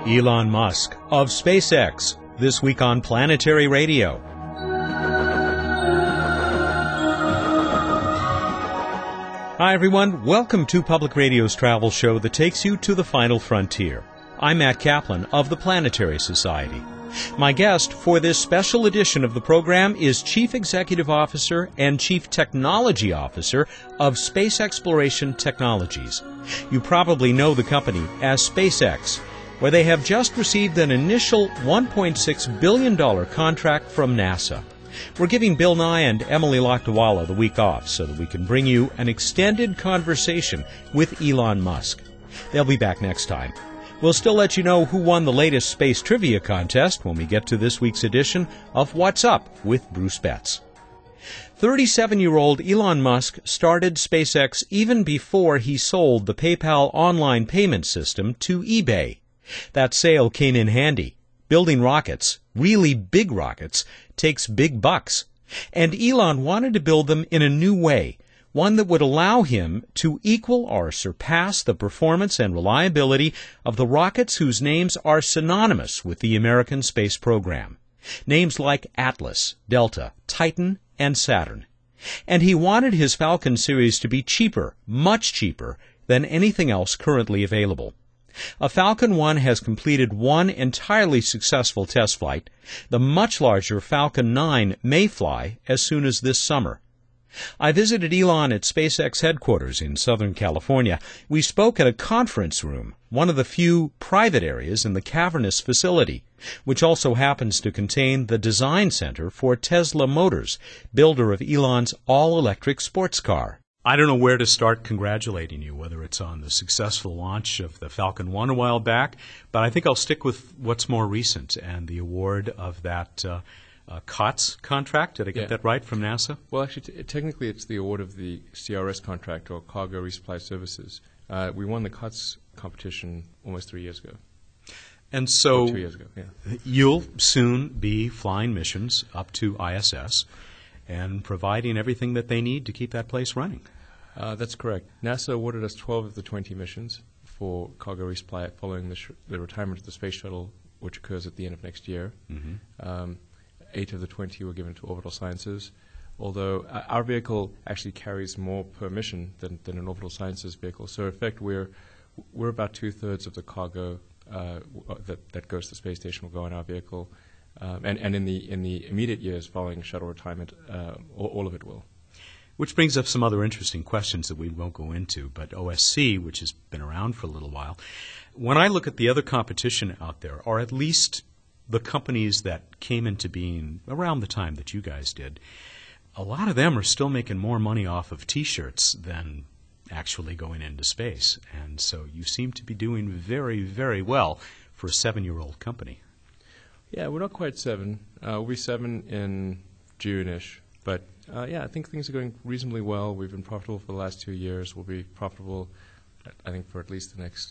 Elon Musk of SpaceX, this week on Planetary Radio. Hi everyone, welcome to Public Radio's travel show that takes you to the final frontier. I'm Matt Kaplan of the Planetary Society. My guest for this special edition of the program is Chief Executive Officer and Chief Technology Officer of Space Exploration Technologies. You probably know the company as SpaceX, where they have just received an initial $1.6 billion contract from NASA. We're giving Bill Nye and Emily Lakdawalla the week off so that we can bring you an extended conversation with Elon Musk. They'll be back next time. We'll still let you know who won the latest space trivia contest when we get to this week's edition of What's Up with Bruce Betts. 37-year-old Elon Musk started SpaceX even before he sold the PayPal online payment system to eBay. That sale came in handy. Building rockets, really big rockets, takes big bucks. And Elon wanted to build them in a new way, one that would allow him to equal or surpass the performance and reliability of the rockets whose names are synonymous with the American space program. Names like Atlas, Delta, Titan, and Saturn. And he wanted his Falcon series to be cheaper, much cheaper, than anything else currently available. A Falcon 1 has completed one entirely successful test flight. The much larger Falcon 9 may fly as soon as this summer. I visited Elon at SpaceX headquarters in Southern California. We spoke at a conference room, one of the few private areas in the cavernous facility, which also happens to contain the design center for Tesla Motors, builder of Elon's all-electric sports car. I don't know where to start congratulating you, whether it's on the successful launch of the Falcon 1 a while back, but I think I'll stick with what's more recent and the award of that COTS contract. Did I get that right, from NASA? Well, actually, technically it's the award of the CRS contract, or Cargo Resupply Services. We won the COTS competition almost 3 years ago. And so 2 years ago, yeah. You'll soon be flying missions up to ISS and providing everything that they need to keep that place running. That's correct. NASA awarded us 12 of the 20 missions for cargo resupply following the retirement of the space shuttle, which occurs at the end of next year. Mm-hmm. 8 of the 20 were given to Orbital Sciences, although our vehicle actually carries more per mission than an Orbital Sciences vehicle. So in effect, we're about 2/3 of the cargo that goes to the space station will go in our vehicle. And in the immediate years following shuttle retirement, all of it will. Which brings up some other interesting questions that we won't go into, but OSC, which has been around for a little while, when I look at the other competition out there, or at least the companies that came into being around the time that you guys did, a lot of them are still making more money off of T-shirts than actually going into space. And so you seem to be doing very, very well for a 7-year-old company. Yeah, we're not quite 7. We'll be 7 in June-ish. But, I think things are going reasonably well. We've been profitable for the last 2 years. We'll be profitable, I think, for at least the next,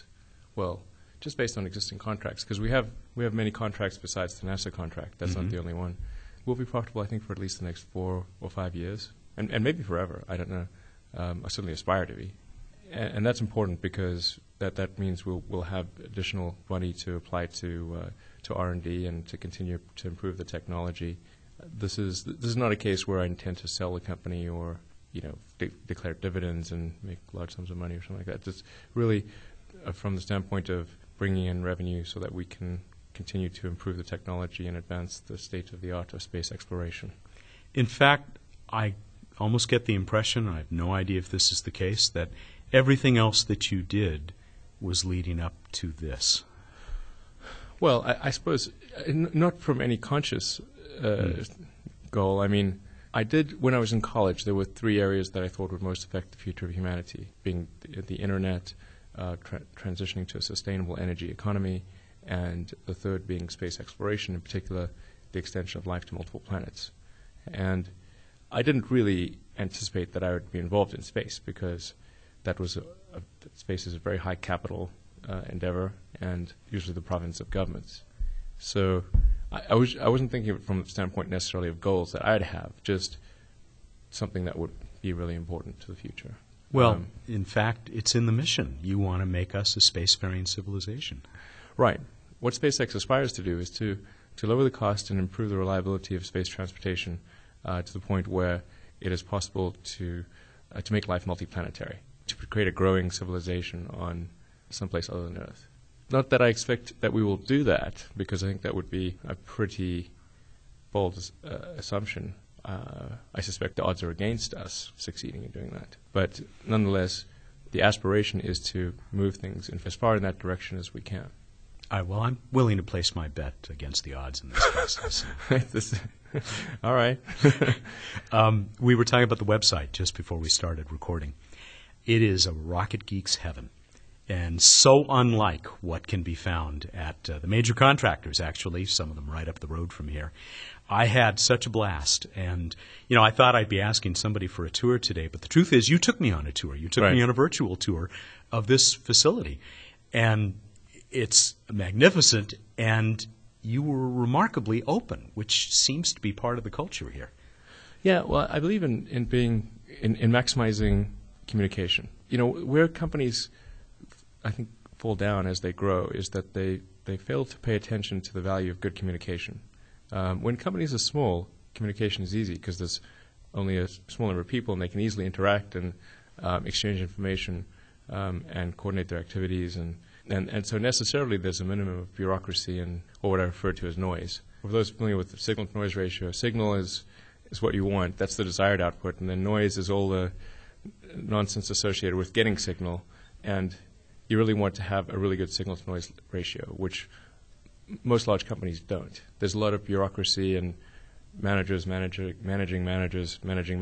just based on existing contracts, because we have many contracts besides the NASA contract. That's not the only one. We'll be profitable, I think, for at least the next 4 or 5 years, and maybe forever. I don't know. I certainly aspire to be. And that's important because that means we'll have additional money to apply to R&D and to continue to improve the technology. This is not a case where I intend to sell the company or declare dividends and make large sums of money or something like that. It's really from the standpoint of bringing in revenue so that we can continue to improve the technology and advance the state of the art of space exploration. In fact, I almost get the impression, I have no idea if this is the case, that everything else that you did was leading up to this. Well, I suppose not from any conscious goal. I mean, I did, when I was in college, there were 3 areas that I thought would most affect the future of humanity, being the Internet, transitioning to a sustainable energy economy, and the third being space exploration, in particular the extension of life to multiple planets. And I didn't really anticipate that I would be involved in space because that was space is a very high capital endeavor and usually the province of governments. So I wasn't thinking of it from the standpoint necessarily of goals that I'd have, just something that would be really important to the future. Well, in fact, it's in the mission. You want to make us a spacefaring civilization. Right. what SpaceX aspires to do is to lower the cost and improve the reliability of space transportation to the point where it is possible to make life multiplanetary, to create a growing civilization on someplace other than Earth. Not that I expect that we will do that, because I think that would be a pretty bold assumption. I suspect the odds are against us succeeding in doing that. But nonetheless, the aspiration is to move things as far in that direction as we can. All right, well, I'm willing to place my bet against the odds in this case. All right. We were talking about the website just before we started recording. It is a rocket geek's heaven, and so unlike what can be found at the major contractors, actually, some of them right up the road from here. I had such a blast, and I thought I'd be asking somebody for a tour today, but the truth is you took me on a tour. You took me on a virtual tour of this facility, and it's magnificent, and you were remarkably open, which seems to be part of the culture here. Yeah, well, I believe in maximizing communication. Where companies, I think, fall down as they grow is that they fail to pay attention to the value of good communication. When companies are small, communication is easy because there's only a small number of people and they can easily interact and exchange information and coordinate their activities. And so necessarily there's a minimum of bureaucracy and or what I refer to as noise. For those familiar with the signal-to-noise ratio, signal is what you want. That's the desired output. And then noise is all the nonsense associated with getting signal. And you really want to have a really good signal-to-noise ratio, which most large companies don't. There's a lot of bureaucracy and managing managers,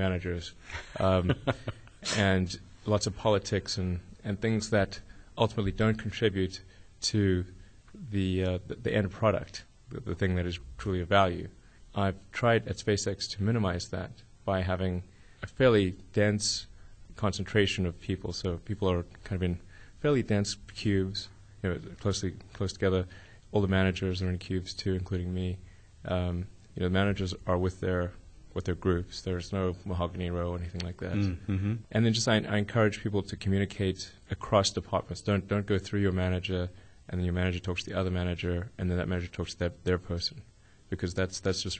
and lots of politics and things that ultimately don't contribute to the end product, the thing that is truly of value. I've tried at SpaceX to minimize that by having a fairly dense concentration of people. So people are kind of in fairly dense cubes, close together. All the managers are in cubes too, including me. The managers are with their groups. There's no mahogany row or anything like that. Mm-hmm. And then just I encourage people to communicate across departments. Don't go through your manager, and then your manager talks to the other manager, and then that manager talks to their person, because that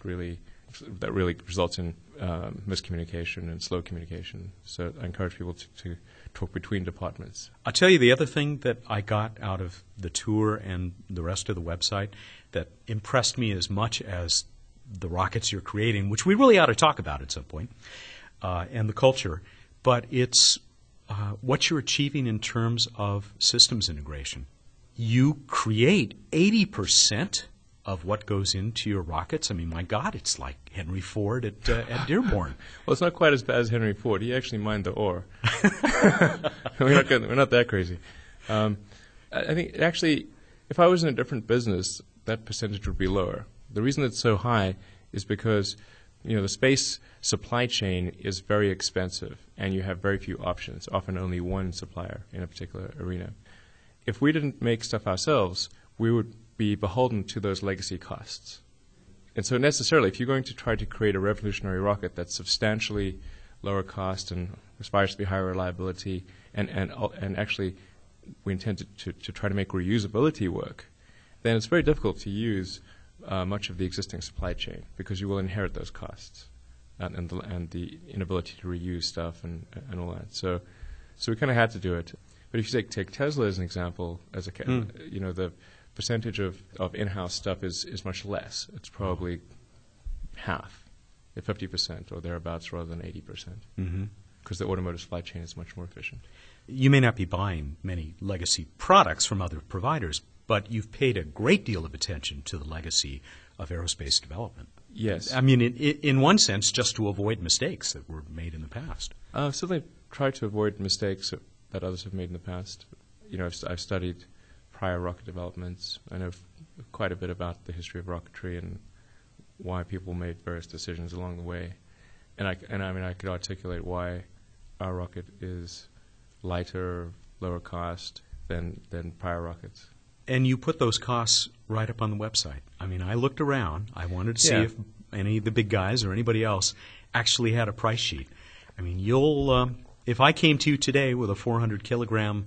really results in miscommunication and slow communication. So I encourage people to talk between departments. I'll tell you the other thing that I got out of the tour and the rest of the website that impressed me as much as the rockets you're creating, which we really ought to talk about at some point, and the culture, but it's what you're achieving in terms of systems integration. You create 80% of what goes into your rockets. I mean, my God, it's like Henry Ford at Dearborn. Well, it's not quite as bad as Henry Ford. He actually mined the ore. We're not that crazy. I think actually, if I was in a different business, that percentage would be lower. The reason it's so high is because the space supply chain is very expensive, and you have very few options, often only one supplier in a particular arena. If we didn't make stuff ourselves, we would be beholden to those legacy costs. And so necessarily, if you're going to try to create a revolutionary rocket that's substantially lower cost and aspires to be higher reliability, and actually we intend to try to make reusability work, then it's very difficult to use much of the existing supply chain, because you will inherit those costs and the inability to reuse stuff and all that. So we kind of had to do it. But if you take Tesla as an example, the percentage of in-house stuff is much less. It's probably half, 50% or thereabouts, rather than 80%, because the automotive supply chain is much more efficient. You may not be buying many legacy products from other providers, but you've paid a great deal of attention to the legacy of aerospace development. Yes. I mean, in one sense, just to avoid mistakes that were made in the past. Certainly try to avoid mistakes that others have made in the past. I've studied prior rocket developments. I know quite a bit about the history of rocketry and why people made various decisions along the way. And I could articulate why our rocket is lighter, lower cost than prior rockets. And you put those costs right up on the website. I mean, I looked around. I wanted to see if any of the big guys or anybody else actually had a price sheet. I mean, if I came to you today with a 400 kilogram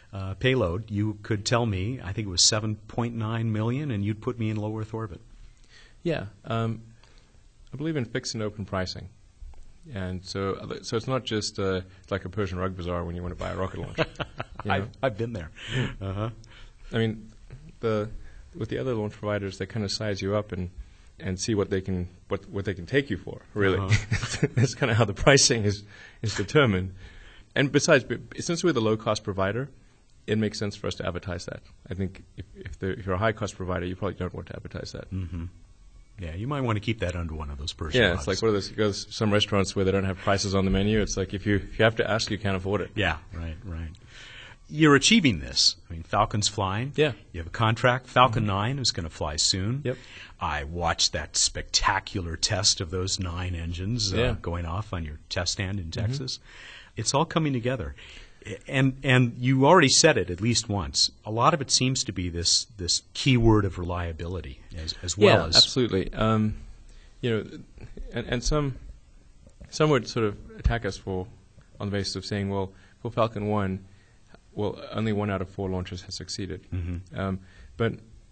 payload, you could tell me, I think it was 7.9 million, and you'd put me in low Earth orbit. Yeah. I believe in fixed and open pricing. And so it's not just like a Persian rug bazaar when you want to buy a rocket launcher. I've been there. Uh-huh. I mean, with the other launch providers, they kind of size you up and see what they can take you for. Really, that's kind of how the pricing is determined. And besides, since we're the low cost provider, it makes sense for us to advertise that. I think if you're a high cost provider, you probably don't want to advertise that. Mm-hmm. Yeah, you might want to keep that under one of those Persian Yeah, rugs. it's like one of those. You go to some restaurants where they don't have prices on the menu. It's like if you have to ask, you can't afford it. Yeah, right. You're achieving this. I mean, Falcon's flying. Yeah. You have a contract. Falcon 9 is going to fly soon. Yep. I watched that spectacular test of those 9 engines going off on your test stand in Texas. It's all coming together. And you already said it at least once. A lot of it seems to be this keyword of reliability as well as... Yeah, absolutely. And some would sort of attack us on the basis of saying, well, for Falcon 1, only 1 out of 4 launches has succeeded. Mm-hmm. But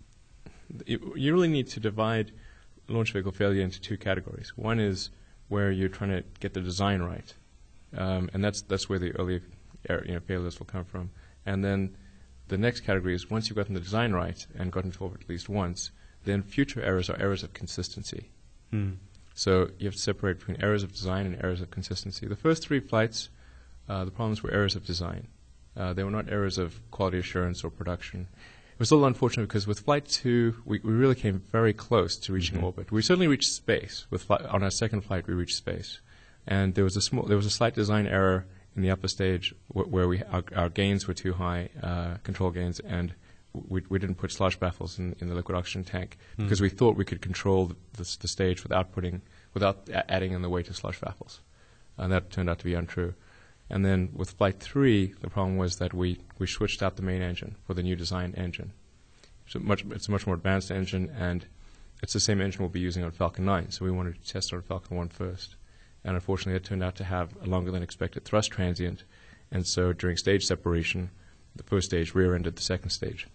you really need to divide launch vehicle failure into 2 categories. One is where you're trying to get the design right, and that's where the early failures will come from. And then the next category is once you've gotten the design right and gotten to orbit at least once, then future errors are errors of consistency. So you have to separate between errors of design and errors of consistency. The first 3 flights, the problems were errors of design. They were not errors of quality assurance or production. It was a little unfortunate because with Flight 2, we really came very close to reaching orbit. We certainly reached space. On our second flight, we reached space. And there was a slight design error in the upper stage where our gains were too high, control gains, and we didn't put slosh baffles in the liquid oxygen tank because we thought we could control the stage without adding in the weight of slosh baffles. And that turned out to be untrue. And then with Flight 3, the problem was that we switched out the main engine for the new design engine. It's a much more advanced engine, and it's the same engine we'll be using on Falcon 9, so we wanted to test on Falcon 1 first. And unfortunately, it turned out to have a longer than expected thrust transient, and so during stage separation, the first stage rear-ended the second stage.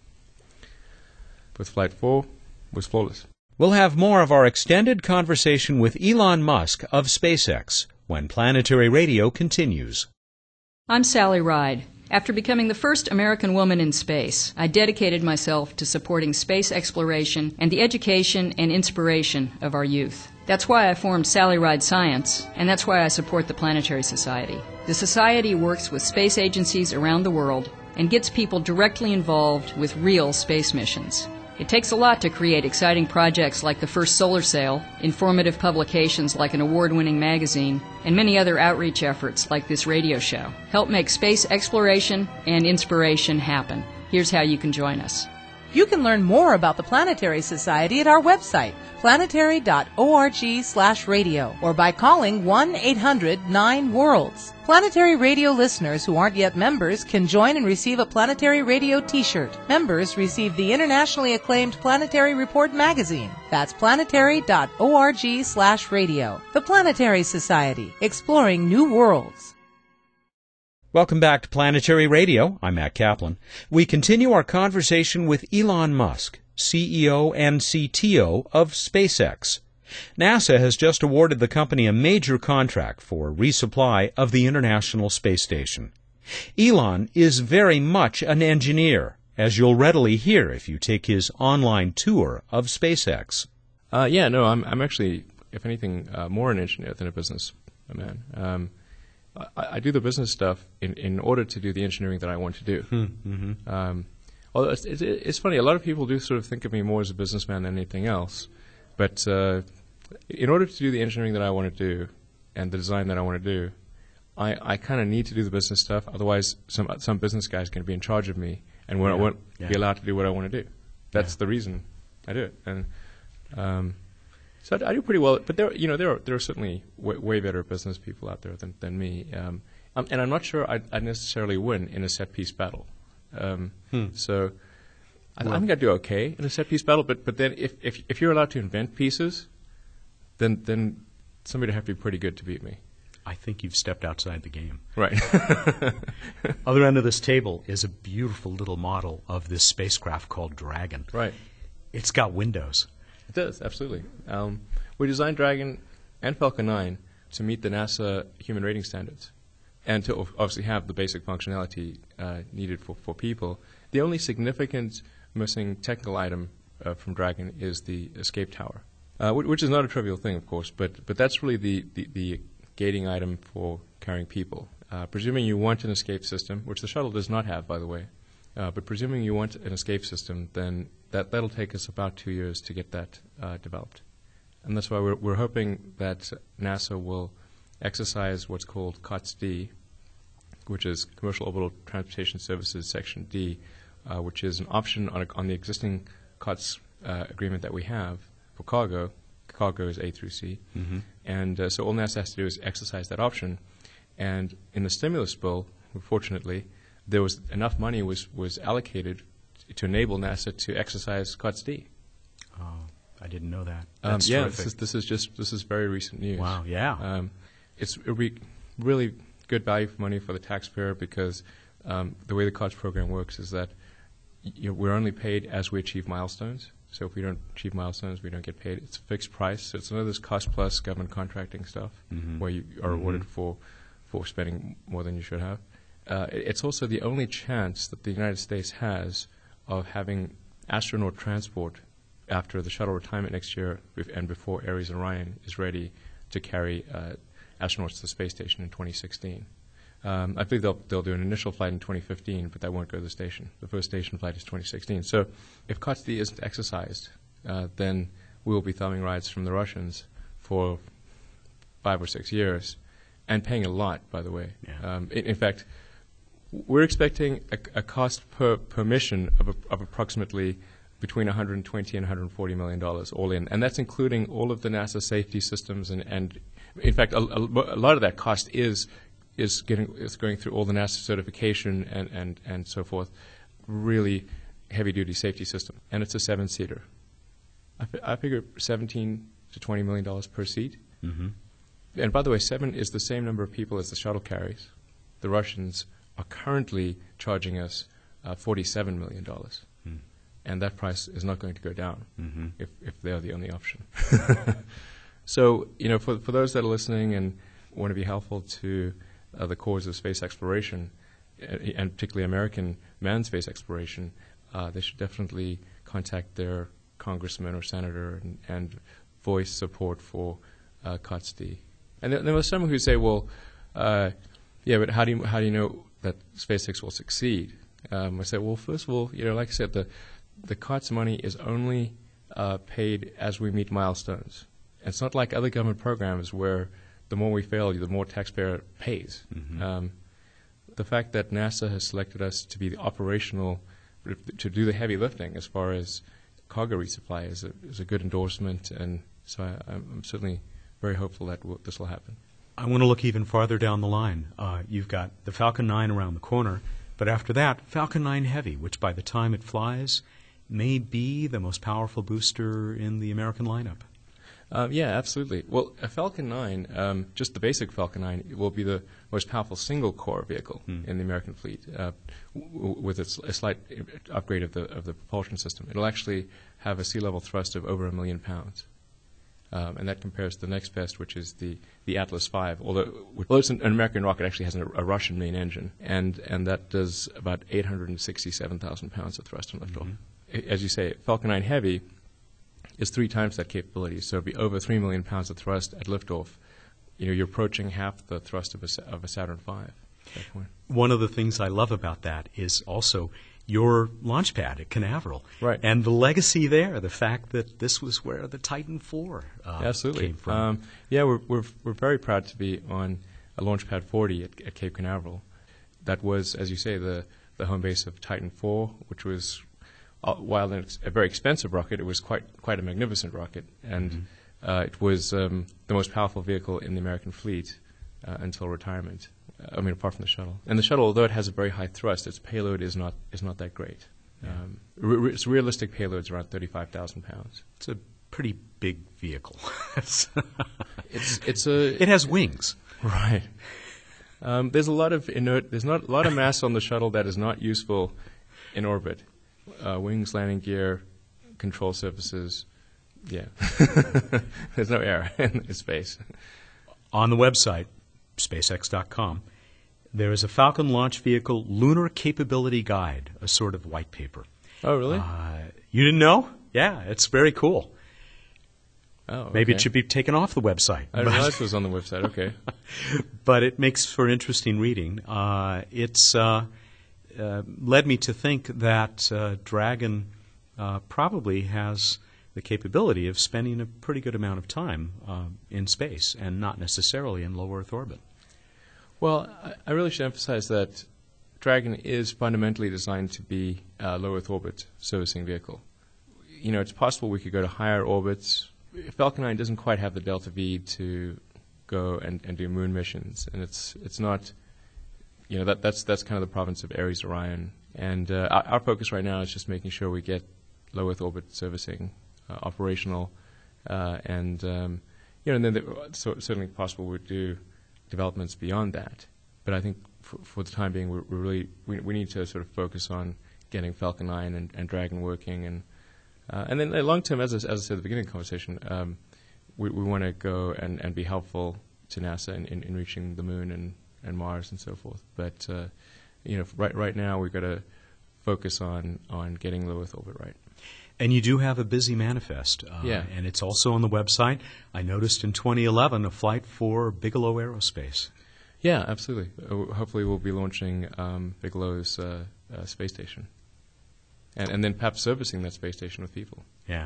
With Flight 4, it was flawless. We'll have more of our extended conversation with Elon Musk of SpaceX when Planetary Radio continues. I'm Sally Ride. After becoming the first American woman in space, I dedicated myself to supporting space exploration and the education and inspiration of our youth. That's why I formed Sally Ride Science, and that's why I support the Planetary Society. The Society works with space agencies around the world and gets people directly involved with real space missions. It takes a lot to create exciting projects like the first solar sail, informative publications like an award-winning magazine, and many other outreach efforts like this radio show. Help make space exploration and inspiration happen. Here's how you can join us. You can learn more about the Planetary Society at our website, planetary.org/radio, or by calling 1-800-9-WORLDS. Planetary Radio listeners who aren't yet members can join and receive a Planetary Radio t-shirt. Members receive the internationally acclaimed Planetary Report magazine. That's planetary.org/radio. The Planetary Society, exploring new worlds. Welcome back to Planetary Radio. I'm Matt Kaplan. We continue our conversation with Elon Musk, CEO and CTO of SpaceX. NASA has just awarded the company a major contract for resupply of the International Space Station. Elon is very much an engineer, as you'll readily hear if you take his online tour of SpaceX. I'm actually, if anything, more an engineer than a businessman. I do the business stuff in order to do the engineering that I want to do. Although it's funny, a lot of people do sort of think of me more as a businessman than anything else. But in order to do the engineering that I want to do and the design that I want to do, I kind of need to do the business stuff. Otherwise, some business guy's going to be in charge of me and won't be allowed to do what I want to do. That's the reason I do it. And so I do pretty well, but there are certainly way better business people out there than me, and I'm not sure I'd necessarily win in a set piece battle. So I think I'd do okay in a set piece battle. But then if you're allowed to invent pieces, then somebody would have to be pretty good to beat me. I think you've stepped outside the game. Right. Other end of this table is a beautiful little model of this spacecraft called Dragon. Right. It's got windows. It does, absolutely. We designed Dragon and Falcon 9 to meet the NASA human rating standards and to obviously have the basic functionality needed for people. The only significant missing technical item from Dragon is the escape tower, which is not a trivial thing, of course, but that's really the gating item for carrying people. Presuming you want an escape system, which the shuttle does not have, by the way, but presuming you want an escape system, then that'll take us about 2 years to get that developed. And that's why we're hoping that NASA will exercise what's called COTS-D, which is Commercial Orbital Transportation Services Section D, which is an option on the existing COTS agreement that we have for cargo. Cargo is A through C. Mm-hmm. And so all NASA has to do is exercise that option. And in the stimulus bill, fortunately, there was enough money was allocated to enable NASA to exercise COTS-D. Oh, I didn't know that. That's terrific. This is very recent news. Wow, yeah. It'll be really good value for money for the taxpayer because the way the COTS program works is that we're only paid as we achieve milestones. So if we don't achieve milestones, we don't get paid. It's a fixed price. So it's none of this cost-plus government contracting stuff where you are rewarded for spending more than you should have. It's also the only chance that the United States has of having astronaut transport after the shuttle retirement next year and before Ares and Orion is ready to carry astronauts to the space station in 2016. I believe they'll do an initial flight in 2015, but that won't go to the station. The first station flight is 2016. So if COTS-D isn't exercised, then we will be thumbing rides from the Russians for 5 or 6 years and paying a lot, by the way. Yeah. In fact, we're expecting a cost per mission of approximately between $120 and $140 million all in, and that's including all of the NASA safety systems. And in fact, a lot of that cost is going through all the NASA certification and so forth. Really heavy-duty safety system, and it's a 7-seater. I figure $17 to $20 million per seat. Mm-hmm. And by the way, 7 is the same number of people as the shuttle carries. The Russians are currently charging us $47 million. And that price is not going to go down if they are the only option. So, for those that are listening and want to be helpful to the cause of space exploration, and particularly American manned space exploration, they should definitely contact their congressman or senator and voice support for COTS-D. And there was some who say, well, yeah, but how do you know that SpaceX will succeed? I said, well, first of all, like I said, the COTS money is only paid as we meet milestones. It's not like other government programs where the more we fail, the more taxpayer pays. Mm-hmm. The fact that NASA has selected us to be the operational, to do the heavy lifting as far as cargo resupply is a good endorsement, and so I'm certainly very hopeful that this will happen. I want to look even farther down the line. You've got the Falcon 9 around the corner, but after that, Falcon 9 Heavy, which by the time it flies may be the most powerful booster in the American lineup. Yeah, absolutely. Well, a Falcon 9, just the basic Falcon 9, will be the most powerful single-core vehicle in the American fleet, with a slight upgrade of the propulsion system. It'll actually have a sea-level thrust of over 1 million pounds. And that compares to the next best, which is the Atlas V. Although it's an American rocket, actually has a Russian main engine, and that does about 867,000 pounds of thrust and liftoff. As you say, Falcon 9 Heavy is 3 times that capability, so it'll be over 3 million pounds of thrust at liftoff. You're approaching half the thrust of a Saturn V at that point. One of the things I love about that is also your launch pad at Canaveral. Right. And the legacy there, the fact that this was where the Titan IV Absolutely. came from. Yeah, we're very proud to be on a Launch Pad 40 at Cape Canaveral. That was, as you say, the home base of Titan IV, which was, while it's a very expensive rocket, it was quite a magnificent rocket. And it was the most powerful vehicle in the American fleet until retirement. Apart from the shuttle. And the shuttle, although it has a very high thrust, its payload is not that great. Yeah. Its realistic payload is around 35,000 pounds. It's a pretty big vehicle. It has wings. Right. There's a lot of there's not a lot of mass on the shuttle that is not useful in orbit. Wings, landing gear, control surfaces. Yeah. There's no air in space. On the website, SpaceX.com, there is a Falcon Launch Vehicle Lunar Capability Guide, a sort of white paper. Oh, really? You didn't know? Yeah, it's very cool. Oh, okay. Maybe it should be taken off the website. I didn't realize it was on the website. Okay. But it makes for interesting reading. It's led me to think that Dragon probably has the capability of spending a pretty good amount of time in space and not necessarily in low Earth orbit. Well, I really should emphasize that Dragon is fundamentally designed to be a low Earth orbit servicing vehicle. You know, it's possible we could go to higher orbits. Falcon 9 doesn't quite have the delta V to go and do moon missions, and it's not, you know, that's kind of the province of Ares Orion. And our focus right now is just making sure we get low Earth orbit servicing operational, and you know, and then certainly possible we'd do developments beyond that. But I think for the time being, we need to sort of focus on getting Falcon 9 and Dragon working, and then long term, as I said at the beginning of the conversation, we want to go and be helpful to NASA in reaching the Moon and Mars and so forth. But you know, right now we've got to focus on getting low Earth orbit right. And you do have a busy manifest, and it's also on the website. I noticed in 2011 a flight for Bigelow Aerospace. Yeah, absolutely. Hopefully we'll be launching Bigelow's space station. And then perhaps servicing that space station with people. Yeah.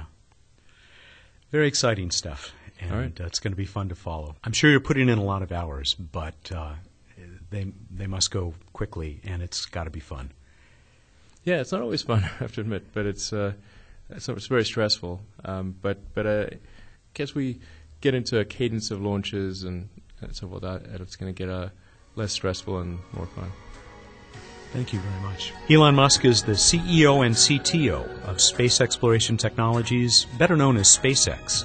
Very exciting stuff, and all right. It's going to be fun to follow. I'm sure you're putting in a lot of hours, but they must go quickly, and it's got to be fun. Yeah, it's not always fun, I have to admit, but it's very stressful. But I guess we get into a cadence of launches and so forth, and it's going to get less stressful and more fun. Thank you very much. Elon Musk is the CEO and CTO of Space Exploration Technologies, better known as SpaceX.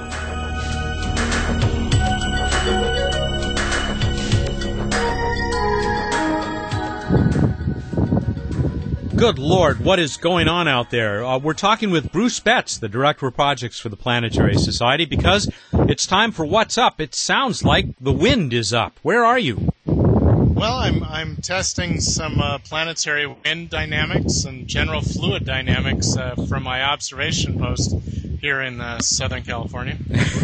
Good Lord, what is going on out there? We're talking with Bruce Betts, the Director of Projects for the Planetary Society, because it's time for What's Up. It sounds like the wind is up. Where are you? Well, I'm testing some planetary wind dynamics and general fluid dynamics from my observation post here in Southern California.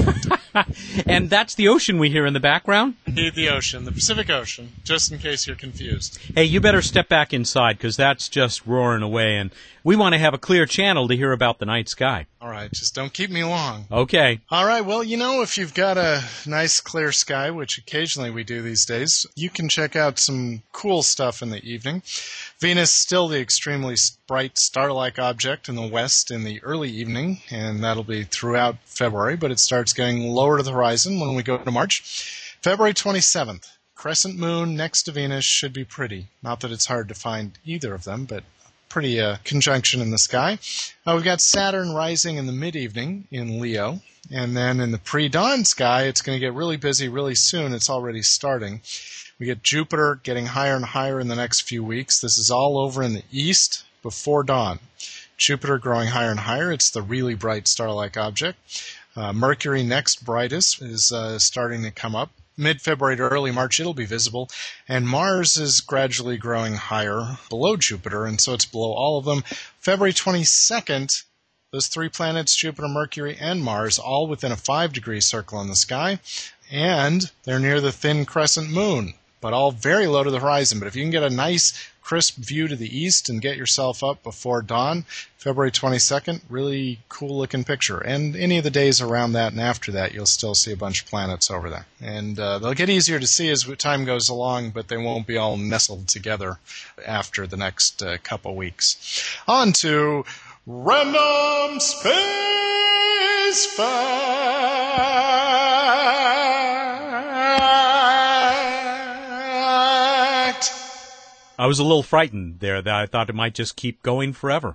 And that's the ocean we hear in the background? Indeed, the ocean, the Pacific Ocean, just in case you're confused. Hey, you better step back inside, because that's just roaring away, and we want to have a clear channel to hear about the night sky. All right, just don't keep me long. Okay. All right, well, you know, if you've got a nice clear sky, which occasionally we do these days, you can check out some cool stuff in the evening. Venus still the extremely bright star-like object in the west in the early evening, and that'll be throughout February, but it starts getting lower to the horizon when we go to March. February 27th, crescent moon next to Venus should be pretty. Not that it's hard to find either of them, but pretty conjunction in the sky. We've got Saturn rising in the mid-evening in Leo, and then in the pre-dawn sky, it's going to get really busy really soon. It's already starting. We get Jupiter getting higher and higher in the next few weeks. This is all over in the east before dawn. Jupiter growing higher and higher. It's the really bright star-like object. Mercury, next brightest, is starting to come up. Mid-February to early March, it'll be visible. And Mars is gradually growing higher below Jupiter, and so it's below all of them. February 22nd, those three planets, Jupiter, Mercury, and Mars, all within a 5-degree circle in the sky. And they're near the thin crescent moon, but all very low to the horizon. But if you can get a nice, crisp view to the east and get yourself up before dawn, February 22nd, really cool-looking picture. And any of the days around that and after that, you'll still see a bunch of planets over there. And they'll get easier to see as time goes along, but they won't be all nestled together after the next couple weeks. On to Random Space Fact. I was a little frightened there that I thought it might just keep going forever.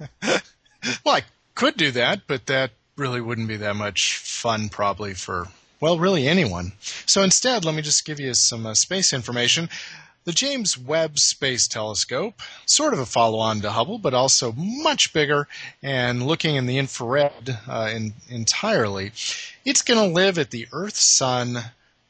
Well, I could do that, but that really wouldn't be that much fun probably for well, really anyone. So instead, let me just give you some space information. The James Webb Space Telescope, sort of a follow-on to Hubble, but also much bigger and looking in the infrared entirely. It's going to live at the Earth-Sun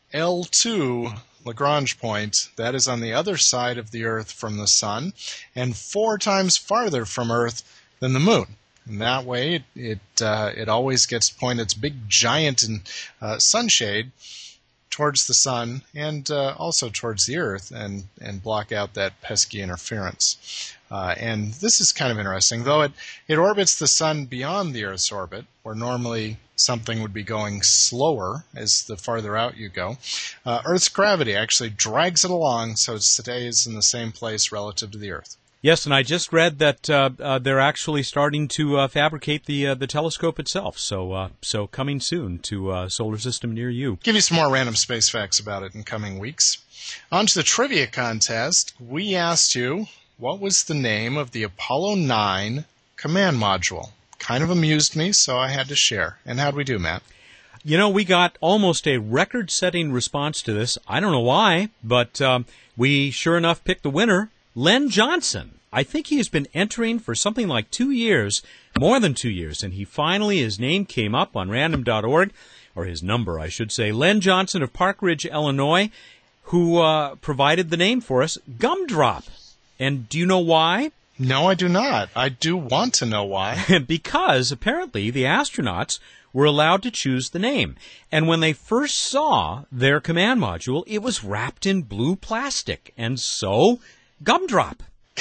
L2 Lagrange point. That is on the other side of the Earth from the Sun and 4 times farther from Earth than the Moon. And that way, it always gets to point its big giant sunshade towards the Sun and also towards the Earth and block out that pesky interference. And this is kind of interesting. Though it orbits the Sun beyond the Earth's orbit, where normally something would be going slower as the farther out you go, Earth's gravity actually drags it along so it stays in the same place relative to the Earth. Yes, and I just read that they're actually starting to fabricate the telescope itself. So coming soon to a solar system near you. Give you some more random space facts about it in coming weeks. On to the trivia contest. We asked you, what was the name of the Apollo 9 command module? Kind of amused me, so I had to share. And how'd we do, Matt? You know, we got almost a record-setting response to this. I don't know why, but we sure enough picked the winner. Len Johnson. I think he has been entering for something like 2 years, more than 2 years, and his name came up on random.org, or his number, I should say. Len Johnson of Park Ridge, Illinois, who provided the name for us, Gumdrop. And do you know why? No, I do not. I do want to know why. Because apparently the astronauts were allowed to choose the name. And when they first saw their command module, it was wrapped in blue plastic. And so, Gumdrop.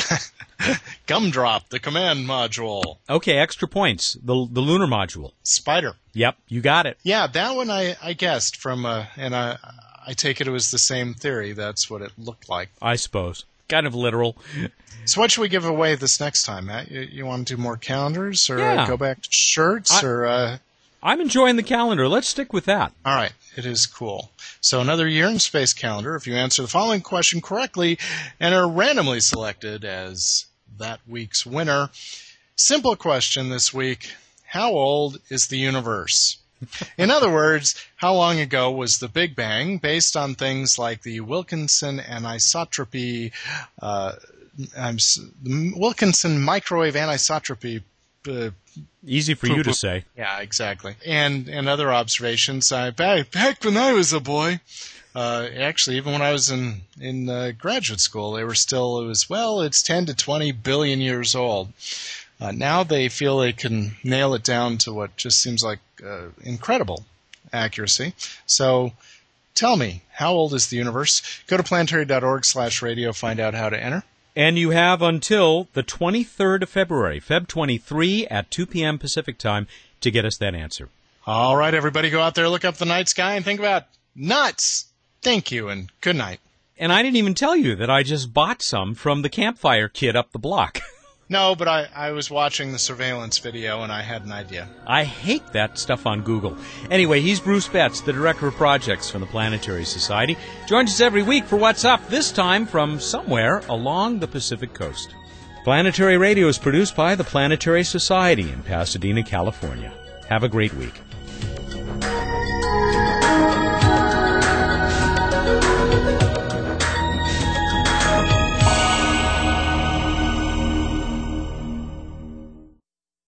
Gumdrop, the command module. Okay, extra points. The lunar module. Spider. Yep, you got it. Yeah, that one I guessed from, and I take it was the same theory. That's what it looked like. I suppose. Kind of literal. So what should we give away this next time, Matt? You want to do more calendars, or go back to shirts, or... I'm enjoying the calendar. Let's stick with that. All right. It is cool. So another year in space calendar. If you answer the following question correctly and are randomly selected as that week's winner. Simple question this week. How old is the universe? In other words, how long ago was the Big Bang, based on things like the Wilkinson anisotropy, Wilkinson microwave anisotropy. Easy for you to say. Yeah, exactly. And other observations. Back when I was a boy, actually, even when I was in graduate school, they were still, it's 10 to 20 billion years old. Now they feel they can nail it down to what just seems like incredible accuracy. So tell me, how old is the universe? Go to planetary.org/radio, find out how to enter. And you have until the 23rd of February, Feb 23 at 2 p.m. Pacific time, to get us that answer. All right, everybody, go out there, look up the night sky, and think about nuts. Thank you, and good night. And I didn't even tell you that I just bought some from the campfire kid up the block. No, but I was watching the surveillance video, and I had an idea. I hate that stuff on Google. Anyway, he's Bruce Betts, the Director of Projects from the Planetary Society. Joins us every week for What's Up, this time from somewhere along the Pacific Coast. Planetary Radio is produced by the Planetary Society in Pasadena, California. Have a great week.